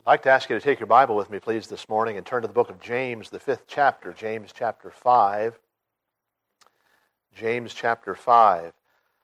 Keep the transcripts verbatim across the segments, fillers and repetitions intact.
I'd like to ask you to take your Bible with me, please, this morning and turn to the book of James, the fifth chapter, James chapter five. James chapter five.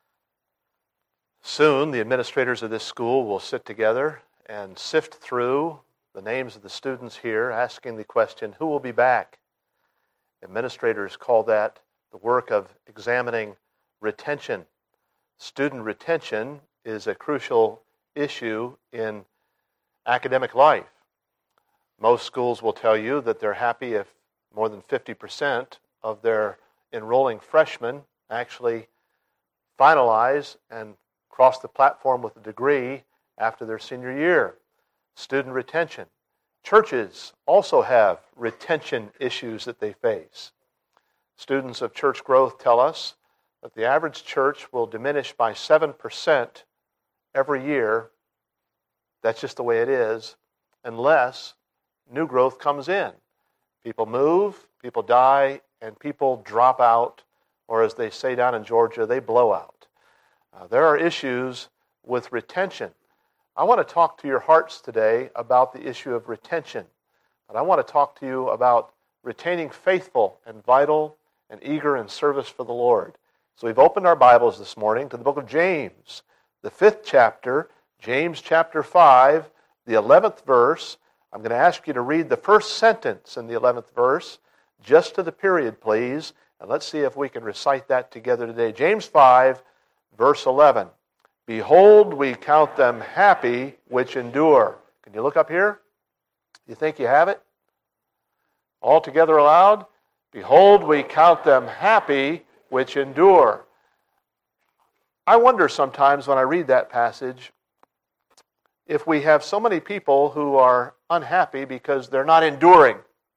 Soon, the administrators of this school will sit together and sift through the names of the students here, asking the question, who will be back? Administrators call that the work of examining retention. Student retention is a crucial issue in academic life. Most schools will tell you that they're happy if more than fifty percent of their enrolling freshmen actually finalize and cross the platform with a degree after their senior year. Student retention. Churches also have retention issues that they face. Students of church growth tell us that the average church will diminish by seven percent every year. That's just the way it is, unless new growth comes in. People move, people die, and people drop out, or as they say down in Georgia, they blow out. Uh, there are issues with retention. I want to talk to your hearts today about the issue of retention. But I want to talk to you about retaining faithful and vital and eager in service for the Lord. So we've opened our Bibles this morning to the book of James, the fifth chapter, James chapter five, the eleventh verse. I'm going to ask you to read the first sentence in the eleventh verse, just to the period, please, and let's see if we can recite that together today. James five, verse eleven. Behold, we count them happy which endure. Can you look up here? You think you have it? All together aloud. Behold, we count them happy which endure. I wonder sometimes when I read that passage if we have so many people who are unhappy because they're not enduring.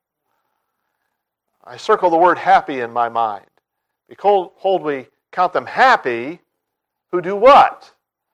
I circle the word happy in my mind. Behold, we count them happy who do what?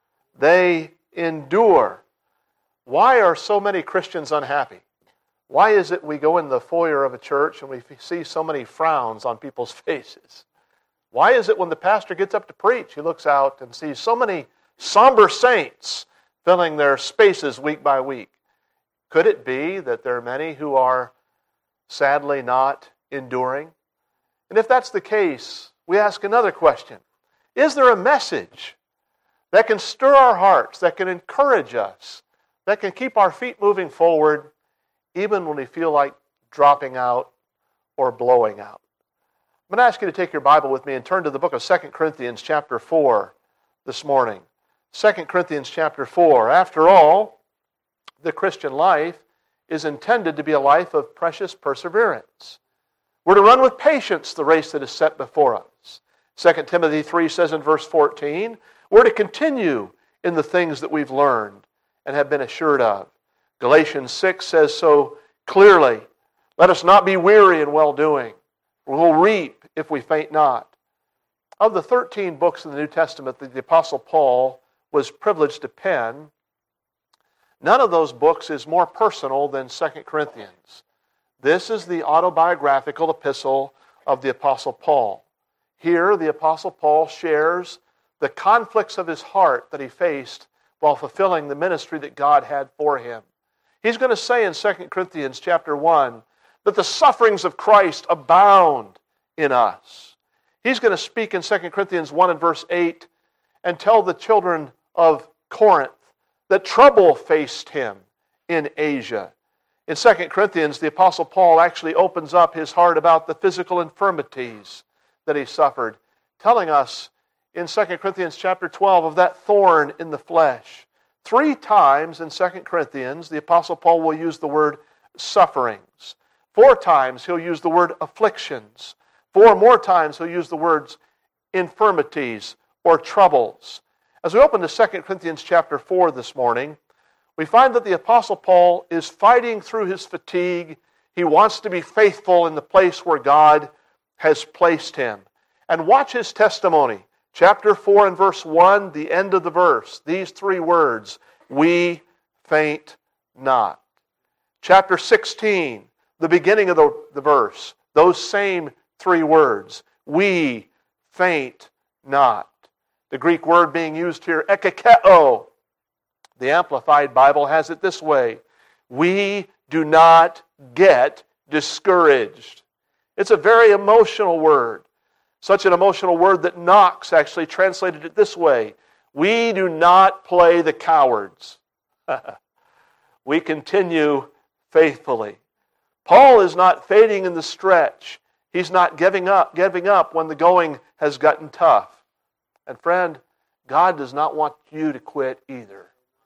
They endure. Why are so many Christians unhappy? Why is it we go in the foyer of a church and we see so many frowns on people's faces? Why is it when the pastor gets up to preach, he looks out and sees so many somber saints filling their spaces week by week? Could it be that there are many who are sadly not enduring? And if that's the case, we ask another question. Is there a message that can stir our hearts, that can encourage us, that can keep our feet moving forward even when we feel like dropping out or blowing out? I'm going to ask you to take your Bible with me and turn to the book of Second Corinthians chapter four this morning. Second Corinthians chapter four. After all, the Christian life is intended to be a life of precious perseverance. We're to run with patience the race that is set before us. Second Timothy three says in verse fourteen, we're to continue in the things that we've learned and have been assured of. Galatians six says so clearly, let us not be weary in well-doing. We'll reap if we faint not. Of the thirteen books in the New Testament that the Apostle Paul was privileged to pen, none of those books is more personal than Second Corinthians. This is the autobiographical epistle of the Apostle Paul. Here, the Apostle Paul shares the conflicts of his heart that he faced while fulfilling the ministry that God had for him. He's going to say in Second Corinthians chapter one that the sufferings of Christ abound in us. He's going to speak in Second Corinthians one and verse eight and tell the children of Corinth that trouble faced him in Asia. In Second Corinthians, the Apostle Paul actually opens up his heart about the physical infirmities that he suffered, telling us in Second Corinthians chapter twelve of that thorn in the flesh. Three times in Second Corinthians, the Apostle Paul will use the word sufferings. Four times he'll use the word afflictions. Four more times he'll use the words infirmities or troubles. As we open to Second Corinthians chapter four this morning, we find that the Apostle Paul is fighting through his fatigue. He wants to be faithful in the place where God has placed him. And watch his testimony. Chapter four and verse one, the end of the verse. These three words, we faint not. Chapter sixteen, the beginning of the, the verse. Those same three words, we faint not. The Greek word being used here, ekakeo. The Amplified Bible has it this way. we do not get discouraged. It's a very emotional word. Such an emotional word that Knox actually translated it this way: we do not play the cowards. We continue faithfully. Paul is not fading in the stretch. He's not giving up, giving up when the going has gotten tough. And friend, God does not want you to quit either.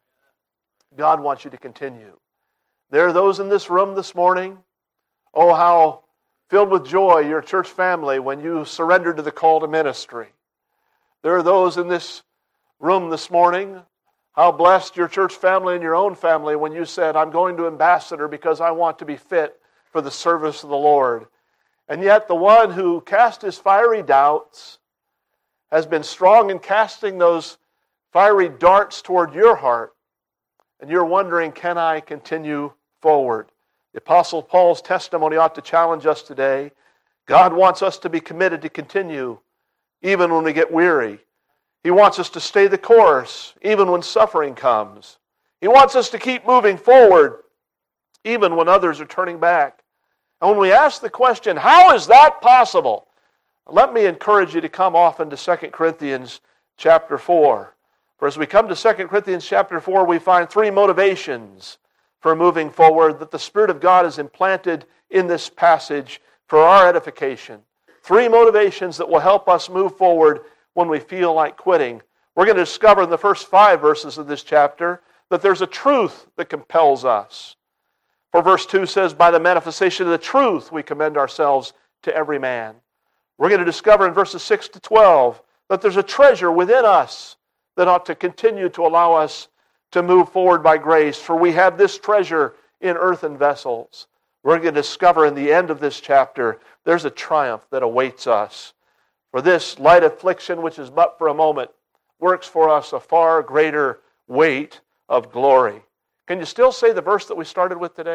God wants you to continue. There are those in this room this morning, oh, how filled with joy your church family when you surrendered to the call to ministry. There are those in this room this morning, how blessed your church family and your own family when you said, I'm going to Ambassador because I want to be fit for the service of the Lord. And yet the one who cast his fiery doubts has been strong in casting those fiery darts toward your heart. And you're wondering, can I continue forward? The Apostle Paul's testimony ought to challenge us today. God wants us to be committed to continue even when we get weary. He wants us to stay the course even when suffering comes. He wants us to keep moving forward even when others are turning back. And when we ask the question, how is that possible? Let me encourage you to come often to Second Corinthians chapter four. For as we come to Second Corinthians chapter four, we find three motivations for moving forward that the Spirit of God has implanted in this passage for our edification. Three motivations that will help us move forward when we feel like quitting. We're going to discover in the first five verses of this chapter that there's a truth that compels us. For verse two says, by the manifestation of the truth we commend ourselves to every man. We're going to discover in verses six to twelve that there's a treasure within us that ought to continue to allow us to move forward by grace. For we have this treasure in earthen vessels. We're going to discover in the end of this chapter there's a triumph that awaits us. For this light affliction, which is but for a moment, works for us a far greater weight of glory. Can you still say the verse that we started with today?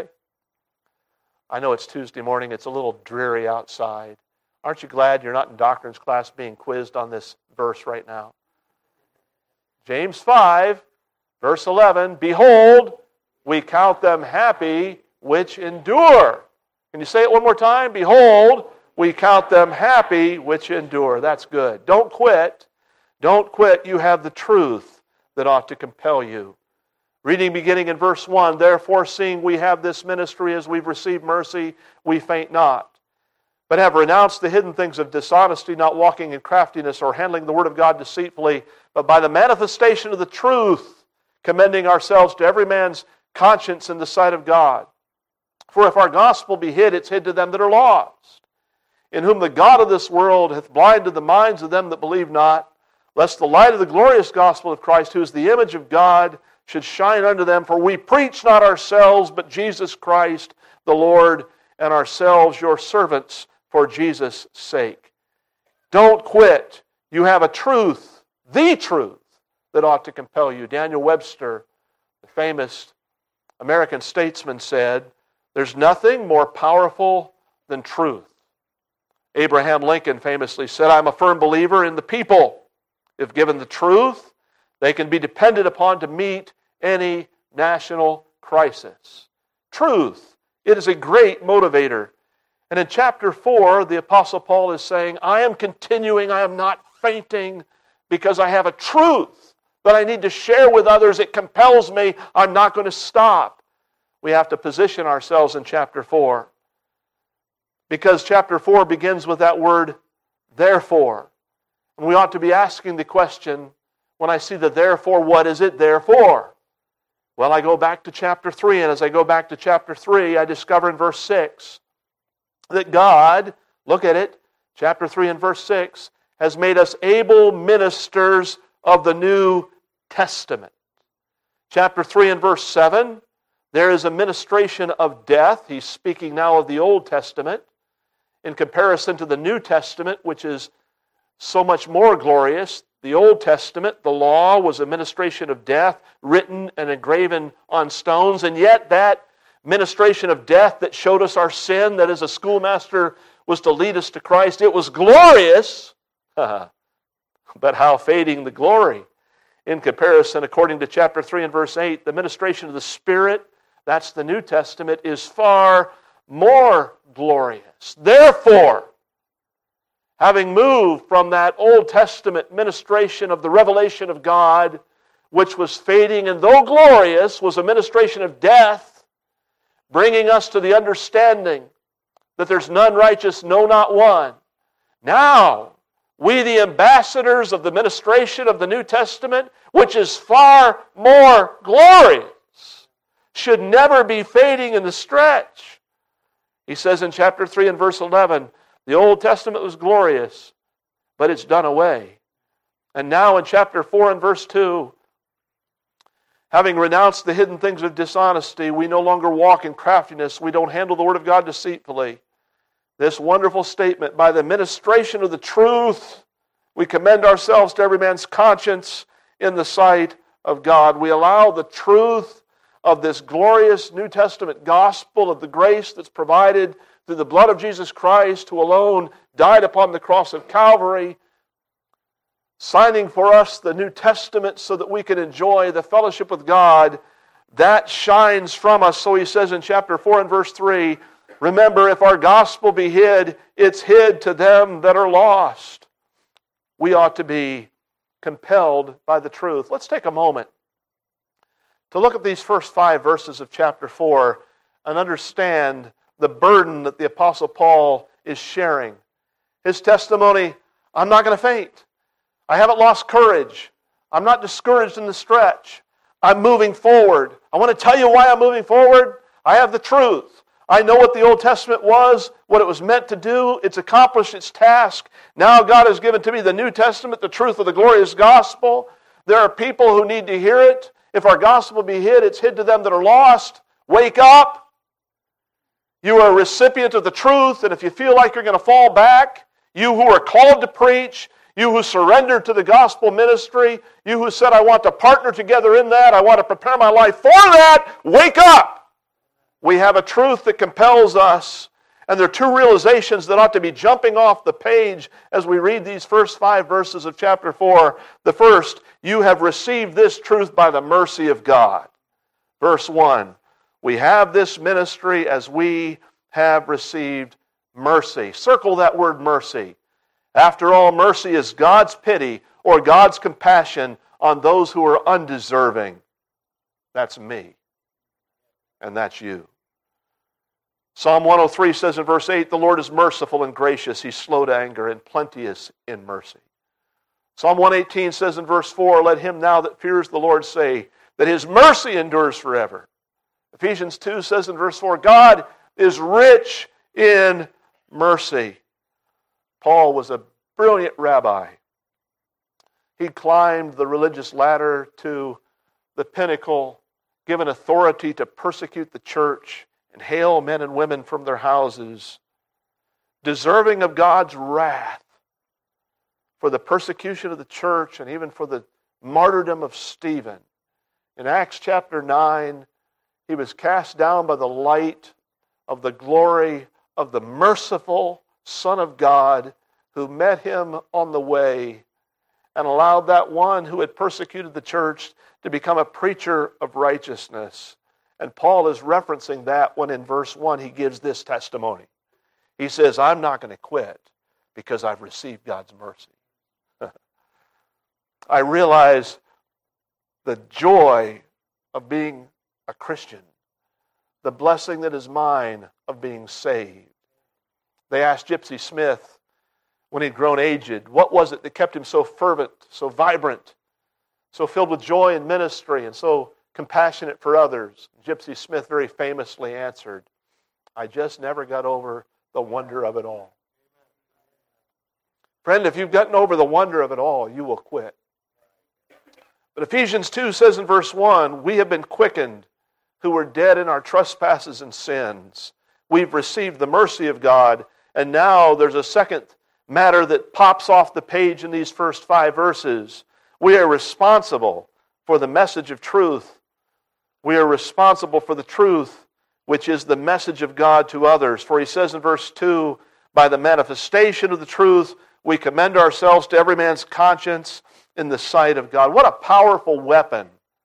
I know it's Tuesday morning. It's a little dreary outside. Aren't you glad you're not in doctrines class being quizzed on this verse right now? James five, verse eleven, behold, we count them happy which endure. Can you say it one more time? Behold, we count them happy which endure. That's good. Don't quit. Don't quit. You have the truth that ought to compel you. Reading beginning in verse one, therefore seeing we have this ministry as we've received mercy, we faint not, but have renounced the hidden things of dishonesty, not walking in craftiness or handling the word of God deceitfully, but by the manifestation of the truth, commending ourselves to every man's conscience in the sight of God. For if our gospel be hid, it's hid to them that are lost, in whom the God of this world hath blinded the minds of them that believe not, lest the light of the glorious gospel of Christ, who is the image of God, should shine unto them. For we preach not ourselves, but Jesus Christ the Lord, and ourselves your servants for Jesus' sake. Don't quit. You have a truth, the truth, that ought to compel you. Daniel Webster, the famous American statesman, said, there's nothing more powerful than truth. Abraham Lincoln famously said, I'm a firm believer in the people. If given the truth, they can be depended upon to meet any national crisis. Truth, it is a great motivator. And in chapter four, the Apostle Paul is saying, I am continuing, I am not fainting, because I have a truth that I need to share with others. It compels me. I'm not going to stop. We have to position ourselves in chapter four. Because chapter four begins with that word, therefore. And we ought to be asking the question, when I see the therefore, what is it there for? Well, I go back to chapter three, and as I go back to chapter three, I discover in verse six that God, look at it, chapter three and verse six, has made us able ministers of the New Testament. Chapter three and verse seven, there is a ministration of death. He's speaking now of the Old Testament in comparison to the New Testament, which is so much more glorious. The Old Testament, the law, was a ministration of death, written and engraven on stones, and yet that ministration of death that showed us our sin, that as a schoolmaster was to lead us to Christ, it was glorious, but how fading the glory. In comparison, according to chapter three and verse eight, the ministration of the Spirit, that's the New Testament, is far more glorious. Therefore, having moved from that Old Testament ministration of the revelation of God, which was fading and though glorious, was a ministration of death, bringing us to the understanding that there's none righteous, no, not one. Now, we, the ambassadors of the ministration of the New Testament, which is far more glorious, should never be fading in the stretch. He says in chapter three and verse eleven, the Old Testament was glorious, but it's done away. And now in chapter four and verse two, having renounced the hidden things of dishonesty, we no longer walk in craftiness. We don't handle the Word of God deceitfully. This wonderful statement, by the ministration of the truth, we commend ourselves to every man's conscience in the sight of God. We allow the truth of this glorious New Testament gospel of the grace that's provided through the blood of Jesus Christ, who alone died upon the cross of Calvary, signing for us the New Testament so that we can enjoy the fellowship with God. That shines from us. So he says in chapter four and verse three, remember, if our gospel be hid, it's hid to them that are lost. We ought to be compelled by the truth. Let's take a moment to look at these first five verses of chapter four and understand the burden that the Apostle Paul is sharing. His testimony, I'm not going to faint. I haven't lost courage. I'm not discouraged in the stretch. I'm moving forward. I want to tell you why I'm moving forward. I have the truth. I know what the Old Testament was, what it was meant to do. It's accomplished its task. Now God has given to me the New Testament, the truth of the glorious gospel. There are people who need to hear it. If our gospel be hid, it's hid to them that are lost. Wake up. You are a recipient of the truth, and if you feel like you're going to fall back, you who are called to preach, you who surrendered to the gospel ministry, you who said, I want to partner together in that, I want to prepare my life for that, wake up! We have a truth that compels us, and there are two realizations that ought to be jumping off the page as we read these first five verses of chapter four. The first, you have received this truth by the mercy of God. Verse one, we have this ministry as we have received mercy. Circle that word mercy. After all, mercy is God's pity or God's compassion on those who are undeserving. That's me. And that's you. Psalm one oh three says in verse eight, the Lord is merciful and gracious. He's slow to anger and plenteous in mercy. Psalm one eighteen says in verse four, let him now that fears the Lord say that his mercy endures forever. Ephesians two says in verse four, God is rich in mercy. Paul was a brilliant rabbi. He climbed the religious ladder to the pinnacle, given authority to persecute the church and hail men and women from their houses, deserving of God's wrath for the persecution of the church and even for the martyrdom of Stephen. In Acts chapter nine, he was cast down by the light of the glory of the merciful Son of God who met him on the way and allowed that one who had persecuted the church to become a preacher of righteousness. And Paul is referencing that when in verse one he gives this testimony. He says, I'm not going to quit because I've received God's mercy. I realize the joy of being a Christian, the blessing that is mine of being saved. They asked Gypsy Smith when he'd grown aged, what was it that kept him so fervent, so vibrant, so filled with joy in ministry, and so compassionate for others? Gypsy Smith very famously answered, I just never got over the wonder of it all. Friend, if you've gotten over the wonder of it all, you will quit. But Ephesians two says in verse one, we have been quickened who were dead in our trespasses and sins. We've received the mercy of God, and now there's a second matter that pops off the page in these first five verses. We are responsible for the message of truth. We are responsible for the truth, which is the message of God to others. For he says in verse two, by the manifestation of the truth, we commend ourselves to every man's conscience in the sight of God. What a powerful weapon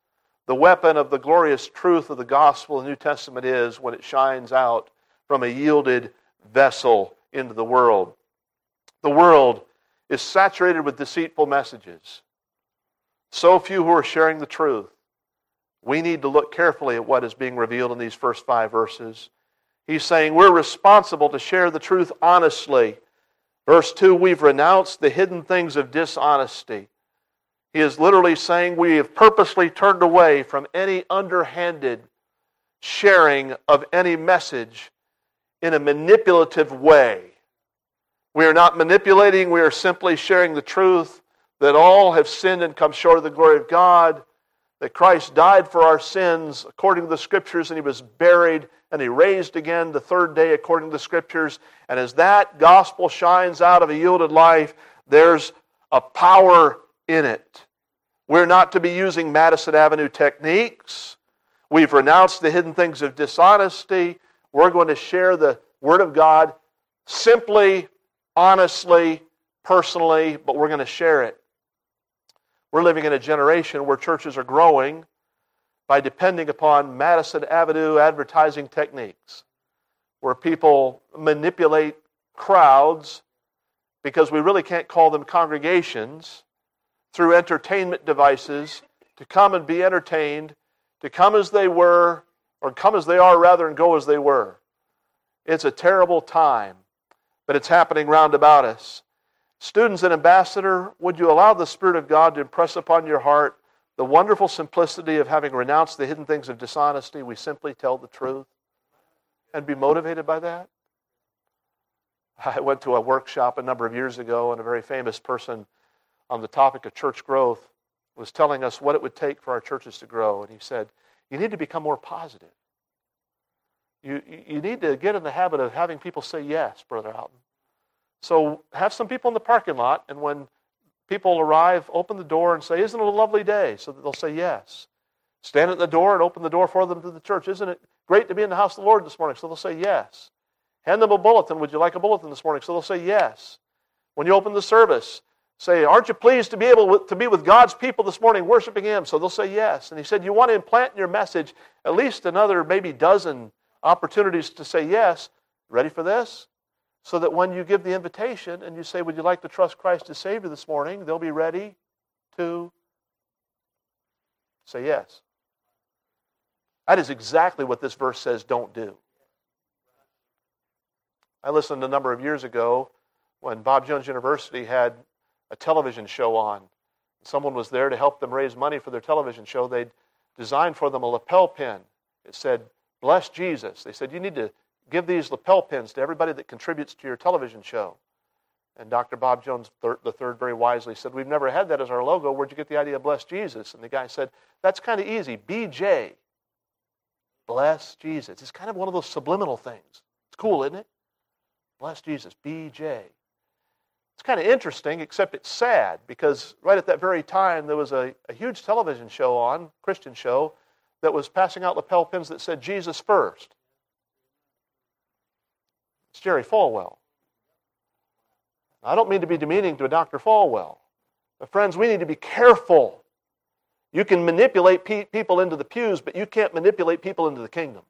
the weapon of the glorious truth of the gospel of the New Testament is when it shines out from a yielded vessel into the world. The world is saturated with deceitful messages. So few who are sharing the truth. We need to look carefully at what is being revealed in these first five verses. He's saying we're responsible to share the truth honestly. Verse two, we've renounced the hidden things of dishonesty. He is literally saying we have purposely turned away from any underhanded sharing of any message in a manipulative way. We are not manipulating, we are simply sharing the truth that all have sinned and come short of the glory of God, that Christ died for our sins according to the Scriptures, and He was buried, and He raised again the third day according to the Scriptures. And as that gospel shines out of a yielded life, there's a power in it. We're not to be using Madison Avenue techniques. We've renounced the hidden things of dishonesty. We're going to share the Word of God simply, honestly, personally, but we're going to share it. We're living in a generation where churches are growing by depending upon Madison Avenue advertising techniques, where people manipulate crowds because we really can't call them congregations, through entertainment devices to come and be entertained, to come as they were, or come as they are rather, and go as they were. It's a terrible time, but it's happening round about us. Students and ambassador, would you allow the Spirit of God to impress upon your heart the wonderful simplicity of having renounced the hidden things of dishonesty? We simply tell the truth and be motivated by that. I went to a workshop a number of years ago, and a very famous person on the topic of church growth was telling us what it would take for our churches to grow. And he said, you need to become more positive. You, you need to get in the habit of having people say yes, Brother Alton. So have some people in the parking lot, and when people arrive, open the door and say, isn't it a lovely day? So that they'll say yes. Stand at the door and open the door for them to the church. Isn't it great to be in the house of the Lord this morning? So they'll say yes. Hand them a bulletin. Would you like a bulletin this morning? So they'll say yes. When you open the service, say, aren't you pleased to be able to be with God's people this morning, worshiping Him? So they'll say yes. And he said, you want to implant in your message at least another maybe dozen opportunities to say yes. Ready for this? So that when you give the invitation and you say, would you like to trust Christ as Savior this morning, they'll be ready to say yes. That is exactly what this verse says don't do. I listened a number of years ago when Bob Jones University had a television show on. Someone was there to help them raise money for their television show. They'd designed for them a lapel pin. It said, bless Jesus. They said, you need to give these lapel pins to everybody that contributes to your television show. And Doctor Bob Jones the third very wisely said, we've never had that as our logo. Where'd you get the idea of bless Jesus? And the guy said, that's kind of easy. B J. Bless Jesus. It's kind of one of those subliminal things. It's cool, isn't it? Bless Jesus. B J. It's kind of interesting, except it's sad, because right at that very time there was a, a huge television show on, Christian show, that was passing out lapel pins that said Jesus first. It's Jerry Falwell. I don't mean to be demeaning to a Doctor Falwell. But friends, we need to be careful. You can manipulate pe- people into the pews, but you can't manipulate people into the kingdom.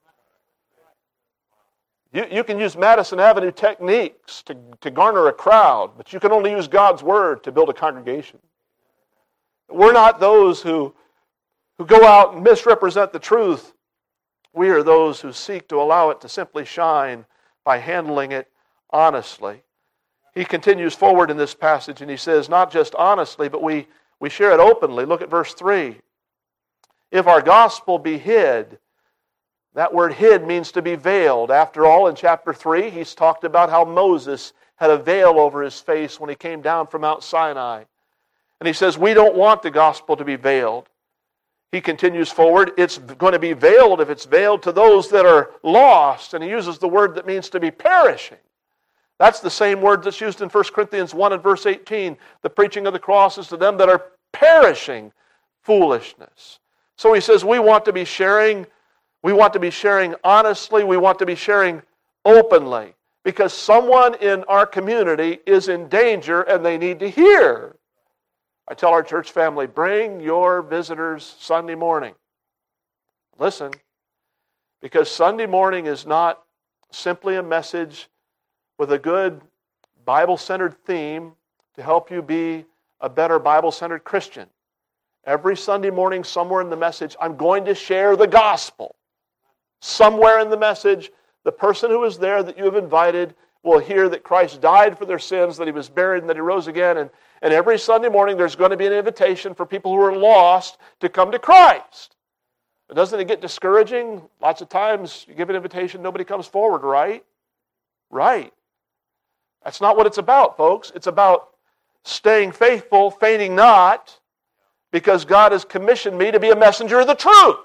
You, you can use Madison Avenue techniques to, to garner a crowd, but you can only use God's Word to build a congregation. We're not those who, who go out and misrepresent the truth. We are those who seek to allow it to simply shine by handling it honestly. He continues forward in this passage and he says, not just honestly, but we, we share it openly. Look at verse three. If our gospel be hid, that word hid means to be veiled. After all, in chapter three, he's talked about how Moses had a veil over his face when he came down from Mount Sinai. And he says, we don't want the gospel to be veiled. He continues forward, it's going to be veiled if it's veiled to those that are lost. And he uses the word that means to be perishing. That's the same word that's used in First Corinthians one and verse eighteen. The preaching of the cross is to them that are perishing foolishness. So he says we want to be sharing, we want to be sharing honestly, we want to be sharing openly. Because someone in our community is in danger and they need to hear. I tell our church family, bring your visitors Sunday morning. Listen, because Sunday morning is not simply a message with a good Bible-centered theme to help you be a better Bible-centered Christian. Every Sunday morning, somewhere in the message, I'm going to share the gospel. Somewhere in the message, the person who is there that you have invited will hear that Christ died for their sins, that He was buried, and that He rose again. And, and every Sunday morning, there's going to be an invitation for people who are lost to come to Christ. But doesn't it get discouraging? Lots of times, you give an invitation, nobody comes forward, right? Right. That's not what it's about, folks. It's about staying faithful, fainting not, because God has commissioned me to be a messenger of the truth.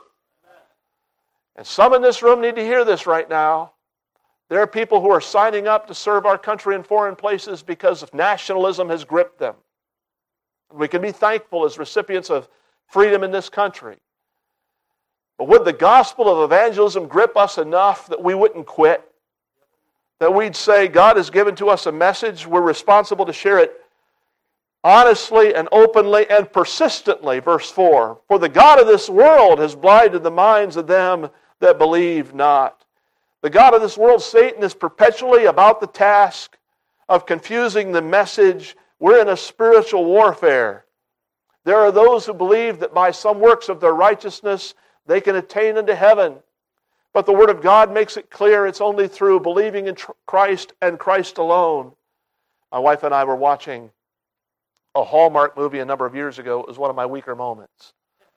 And some in this room need to hear this right now. There are people who are signing up to serve our country in foreign places because nationalism has gripped them. We can be thankful as recipients of freedom in this country. But would the gospel of evangelism grip us enough that we wouldn't quit? That we'd say, God has given to us a message, we're responsible to share it honestly and openly and persistently. Verse four, for the God of this world has blinded the minds of them that believe not. The God of this world, Satan, is perpetually about the task of confusing the message. We're in a spiritual warfare. There are those who believe that by some works of their righteousness they can attain unto heaven. But the Word of God makes it clear it's only through believing in Christ and Christ alone. My wife and I were watching a Hallmark movie a number of years ago. It was one of my weaker moments.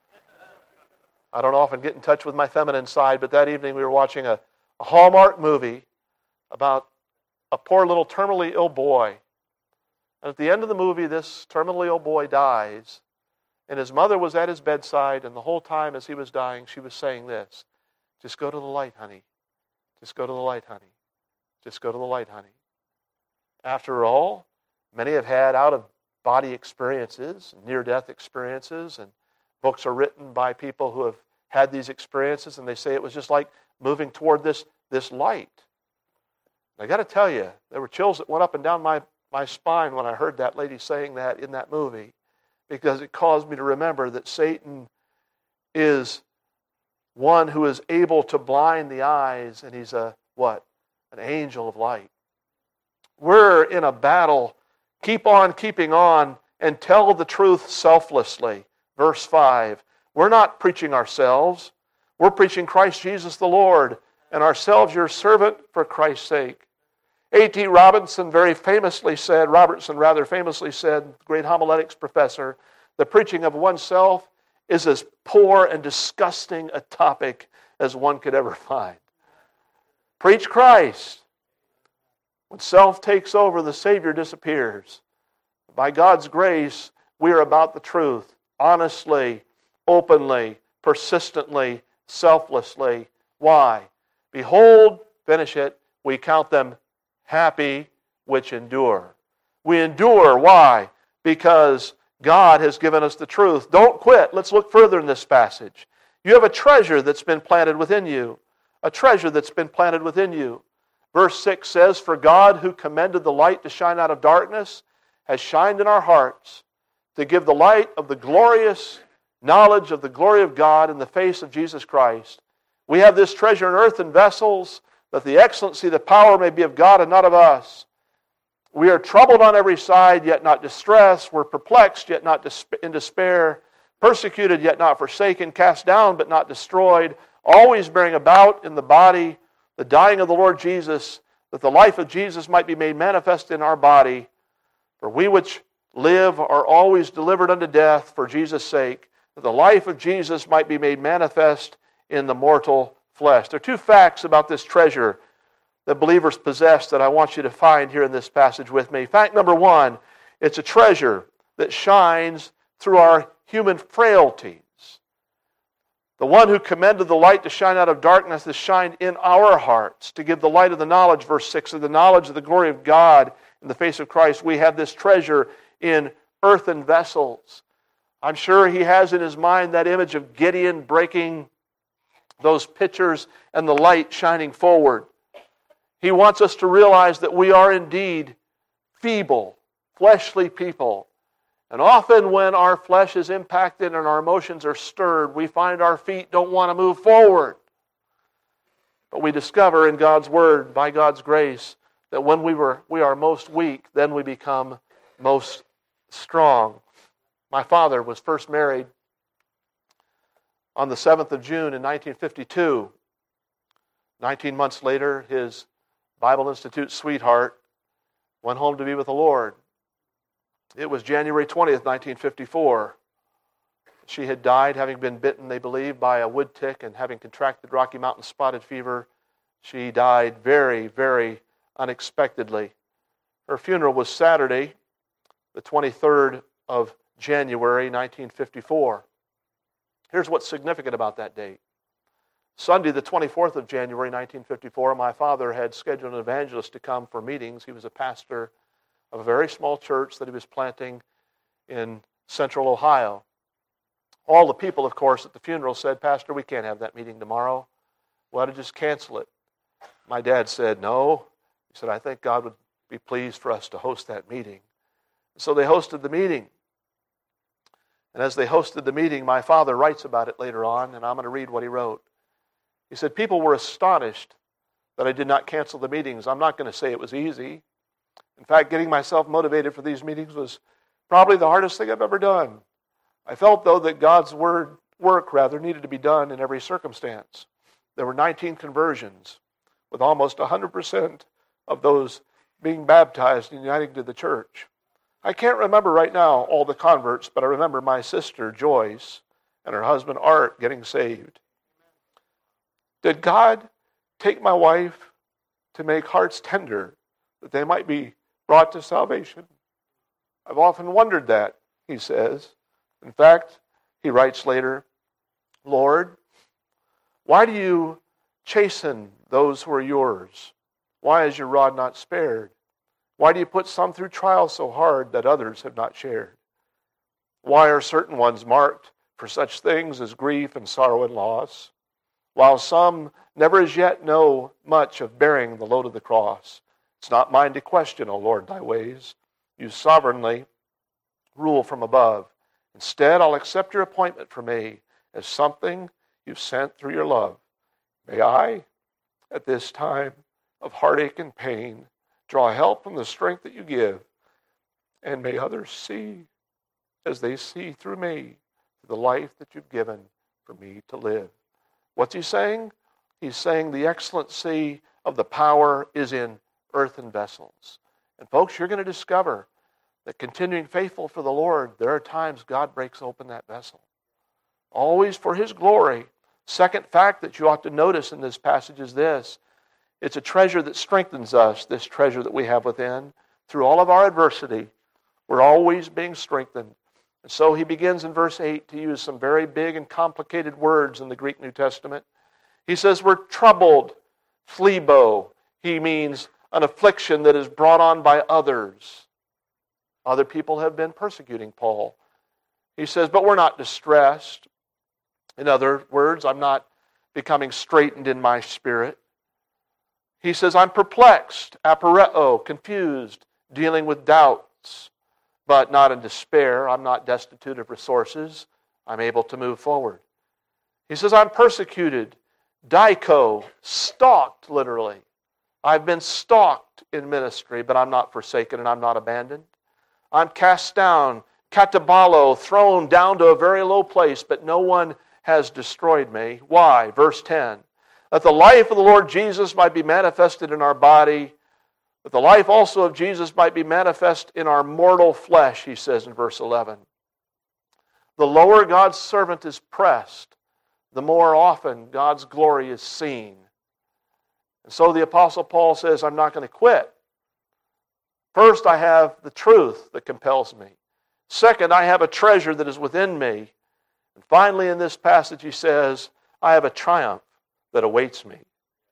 I don't often get in touch with my feminine side, but that evening we were watching a, a Hallmark movie about a poor little terminally ill boy. And at the end of the movie, this terminally ill boy dies, and his mother was at his bedside, and the whole time as he was dying, she was saying this, just go to the light, honey. Just go to the light, honey. Just go to the light, honey. After all, many have had out-of-body experiences, near-death experiences, and books are written by people who have had these experiences, and they say it was just like moving toward this, this light. I got to tell you, there were chills that went up and down my, my spine when I heard that lady saying that in that movie, because it caused me to remember that Satan is one who is able to blind the eyes, and he's a, what? An angel of light. We're in a battle. Keep on keeping on and tell the truth selflessly. Verse five, we're not preaching ourselves. We're preaching Christ Jesus the Lord, and ourselves your servant for Christ's sake. A T Robinson very famously said, Robertson rather famously said, great homiletics professor, the preaching of oneself is as poor and disgusting a topic as one could ever find. Preach Christ. When self takes over, the Savior disappears. By God's grace, we are about the truth, honestly, openly, persistently, selflessly. Why? Behold, finish it, we count them happy which endure. We endure, why? Because God has given us the truth. Don't quit. Let's look further in this passage. You have a treasure that's been planted within you. A treasure that's been planted within you. Verse six says, for God who commanded the light to shine out of darkness has shined in our hearts to give the light of the glorious knowledge of the glory of God in the face of Jesus Christ. We have this treasure in earthen vessels, that the excellency, the power may be of God and not of us. We are troubled on every side, yet not distressed. We're perplexed, yet not in despair. Persecuted, yet not forsaken. Cast down, but not destroyed. Always bearing about in the body the dying of the Lord Jesus, that the life of Jesus might be made manifest in our body. For we which live are always delivered unto death for Jesus' sake, that the life of Jesus might be made manifest in the mortal flesh. There are two facts about this treasure that believers possess that I want you to find here in this passage with me. Fact number one, it's a treasure that shines through our human frailties. The one who commanded the light to shine out of darkness has shined in our hearts to give the light of the knowledge, verse six, of the knowledge of the glory of God in the face of Christ. We have this treasure in earthen vessels. I'm sure he has in his mind that image of Gideon breaking those pitchers and the light shining forward. He wants us to realize that we are indeed feeble, fleshly people. And often when our flesh is impacted and our emotions are stirred, we find our feet don't want to move forward. But we discover in God's Word, by God's grace, that when we were we are most weak, then we become most strong. My father was first married on the seventh of June in nineteen fifty-two. Nineteen months later, his Bible Institute sweetheart went home to be with the Lord. It was January twentieth, nineteen fifty-four. She had died having been bitten, they believe, by a wood tick, and having contracted Rocky Mountain spotted fever. She died very, very unexpectedly. Her funeral was Saturday, the twenty-third of January, nineteen fifty-four. Here's what's significant about that date. Sunday, the twenty-fourth of January, nineteen fifty-four, my father had scheduled an evangelist to come for meetings. He was a pastor of a very small church that he was planting in central Ohio. All the people, of course, at the funeral said, "Pastor, we can't have that meeting tomorrow. We ought to just cancel it." My dad said, "No." He said, "I think God would be pleased for us to host that meeting." So they hosted the meeting. And as they hosted the meeting, my father writes about it later on, and I'm going to read what he wrote. He said, "People were astonished that I did not cancel the meetings. I'm not going to say it was easy. In fact, getting myself motivated for these meetings was probably the hardest thing I've ever done. I felt, though, that God's word work rather needed to be done in every circumstance. There were nineteen conversions, with almost one hundred percent of those being baptized and uniting to the church. I can't remember right now all the converts, but I remember my sister, Joyce, and her husband, Art, getting saved. Did God take my wife to make hearts tender that they might be brought to salvation? I've often wondered that," he says. In fact, he writes later, "Lord, why do you chasten those who are yours? Why is your rod not spared? Why do you put some through trials so hard that others have not shared? Why are certain ones marked for such things as grief and sorrow and loss, while some never as yet know much of bearing the load of the cross? It's not mine to question, O Lord, thy ways. You sovereignly rule from above. Instead, I'll accept your appointment for me as something you've sent through your love. May I, at this time of heartache and pain, draw help from the strength that you give, and may others see as they see through me the life that you've given for me to live." What's he saying? He's saying the excellency of the power is in earthen vessels. And folks, you're going to discover that continuing faithful for the Lord, there are times God breaks open that vessel. Always for His glory. Second fact that you ought to notice in this passage is this. It's a treasure that strengthens us, this treasure that we have within. Through all of our adversity, we're always being strengthened. And so he begins in verse eight to use some very big and complicated words in the Greek New Testament. He says we're troubled, phlebo. He means an affliction that is brought on by others. Other people have been persecuting Paul. He says, but we're not distressed. In other words, I'm not becoming straitened in my spirit. He says, I'm perplexed, aporeo, confused, dealing with doubts, but not in despair. I'm not destitute of resources. I'm able to move forward. He says, I'm persecuted, daiko, stalked literally. I've been stalked in ministry, but I'm not forsaken and I'm not abandoned. I'm cast down, katabalo, thrown down to a very low place, but no one has destroyed me. Why? Verse ten. That the life of the Lord Jesus might be manifested in our body, that the life also of Jesus might be manifest in our mortal flesh, he says in verse eleven. The lower God's servant is pressed, the more often God's glory is seen. And so the Apostle Paul says, I'm not going to quit. First, I have the truth that compels me. Second, I have a treasure that is within me. And finally, in this passage, he says, I have a triumph that awaits me.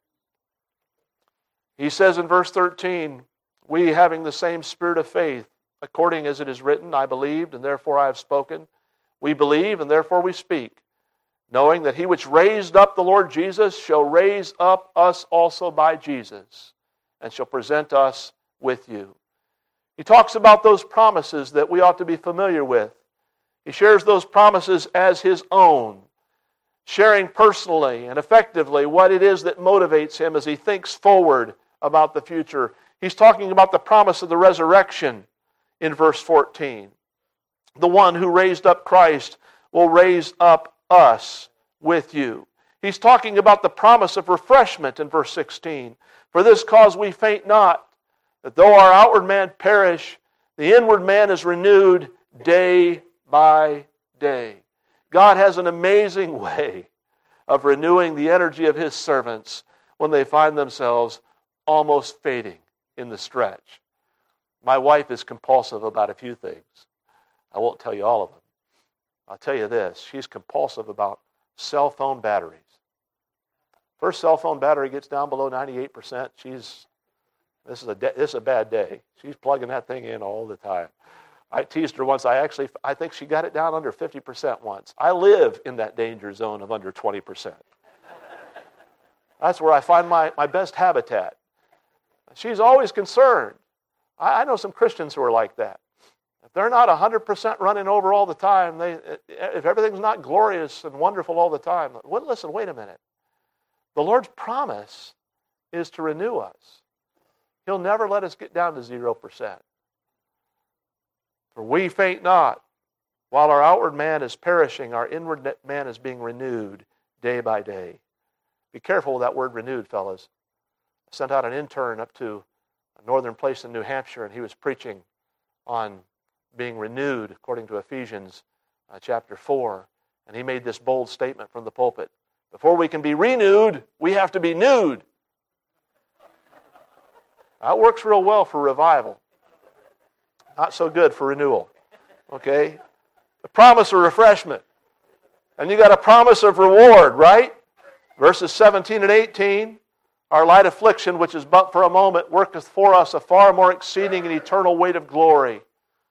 He says in verse thirteen, we having the same spirit of faith, according as it is written, I believed, and therefore I have spoken. We believe, and therefore we speak, knowing that he which raised up the Lord Jesus shall raise up us also by Jesus, and shall present us with you. He talks about those promises that we ought to be familiar with. He shares those promises as his own, sharing personally and effectively what it is that motivates him as he thinks forward about the future. He's talking about the promise of the resurrection in verse fourteen. The one who raised up Christ will raise up us with you. He's talking about the promise of refreshment in verse sixteen. For this cause we faint not, that though our outward man perish, the inward man is renewed day by day. God has an amazing way of renewing the energy of his servants when they find themselves almost fading in the stretch. My wife is compulsive about a few things. I won't tell you all of them. I'll tell you this. She's compulsive about cell phone batteries. First cell phone battery gets down below ninety-eight percent. She's, this is a this is a bad day. She's plugging that thing in all the time. I teased her once. I actually, I think she got it down under fifty percent once. I live in that danger zone of under twenty percent. That's where I find my, my best habitat. She's always concerned. I, I know some Christians who are like that. If they're not one hundred percent running over all the time, they, if everything's not glorious and wonderful all the time, well, listen, wait a minute. The Lord's promise is to renew us. He'll never let us get down to zero percent. For we faint not. While our outward man is perishing, our inward man is being renewed day by day. Be careful with that word renewed, fellas. I sent out an intern up to a northern place in New Hampshire, and he was preaching on being renewed according to Ephesians uh, chapter four. And he made this bold statement from the pulpit. Before we can be renewed, we have to be nude. That works real well for revival. Not so good for renewal. Okay? The promise of refreshment. And you got a promise of reward, right? Verses seventeen and eighteen. Our light affliction, which is but for a moment, worketh for us a far more exceeding and eternal weight of glory.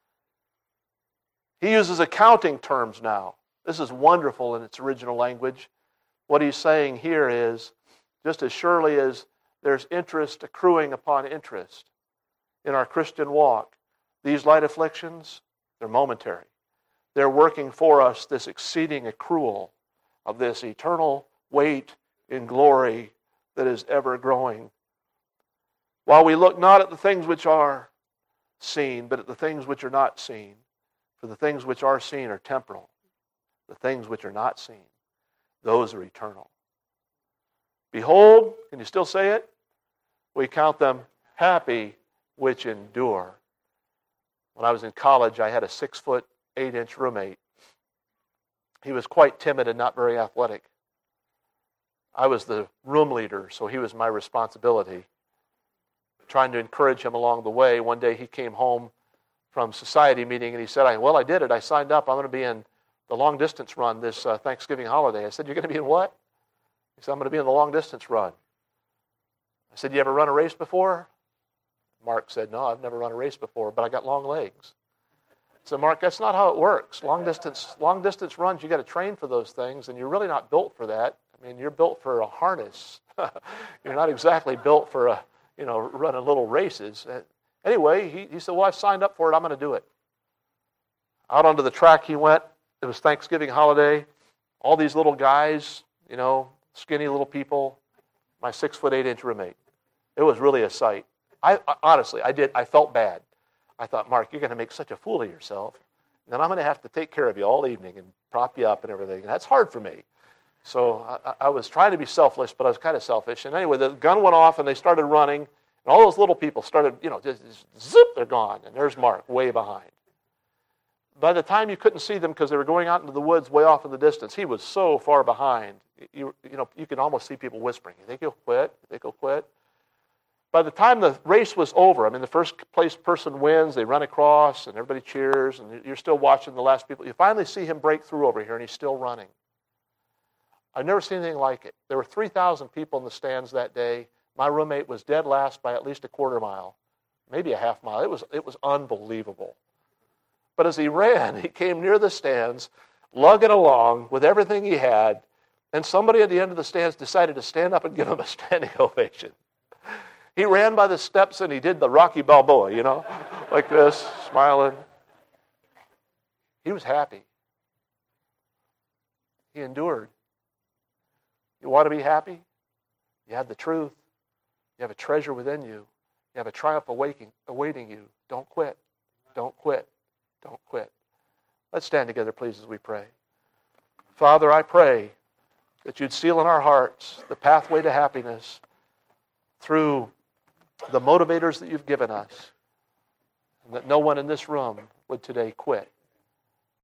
He uses accounting terms now. This is wonderful in its original language. What he's saying here is, just as surely as there's interest accruing upon interest in our Christian walk, these light afflictions, they're momentary. They're working for us this exceeding accrual of this eternal weight in glory that is ever growing. While we look not at the things which are seen, but at the things which are not seen. For the things which are seen are temporal. The things which are not seen, those are eternal. Behold, can you still say it? We count them happy which endure. When I was in college, I had a six foot, eight inch roommate. He was quite timid and not very athletic. I was the room leader, so he was my responsibility. Trying to encourage him along the way. One day he came home from society meeting and he said, well, I did it. I signed up. I'm going to be in the long distance run this uh, Thanksgiving holiday. I said, you're going to be in what? He said, I'm going to be in the long distance run. I said, you ever run a race before? Mark said, no, I've never run a race before, but I got long legs. I said, Mark, that's not how it works. Long distance, long distance runs, you got to train for those things, and you're really not built for that. I mean, you're built for a harness. You're not exactly built for a, you know, running little races. Anyway, he, he said, well, I signed up for it. I'm going to do it. Out onto the track he went. It was Thanksgiving holiday. All these little guys, you know, skinny little people. My six foot eight inch roommate. It was really a sight. I, I honestly, I did. I felt bad. I thought, Mark, you're going to make such a fool of yourself. And then I'm going to have to take care of you all evening and prop you up and everything. And that's hard for me. So I, I was trying to be selfless, but I was kind of selfish. And anyway, the gun went off and they started running. And all those little people started, you know, just, just zip, they're gone. And there's Mark way behind. By the time you couldn't see them because they were going out into the woods way off in the distance, he was so far behind. You, you know, you can almost see people whispering, you think he'll quit? You think he'll quit? By the time the race was over, I mean, the first place person wins, they run across, and everybody cheers, and you're still watching the last people. You finally see him break through over here, and he's still running. I've never seen anything like it. There were three thousand people in the stands that day. My roommate was dead last by at least a quarter mile, maybe a half mile. It was, it was unbelievable. But as he ran, he came near the stands, lugging along with everything he had, and somebody at the end of the stands decided to stand up and give him a standing ovation. He ran by the steps and he did the Rocky Balboa, you know, like this, smiling. He was happy. He endured. You want to be happy? You have the truth. You have a treasure within you. You have a triumph awaiting, awaiting you. Don't quit. Don't quit. Don't quit. Let's stand together, please, as we pray. Father, I pray that you'd seal in our hearts the pathway to happiness through the motivators that you've given us, and that no one in this room would today quit.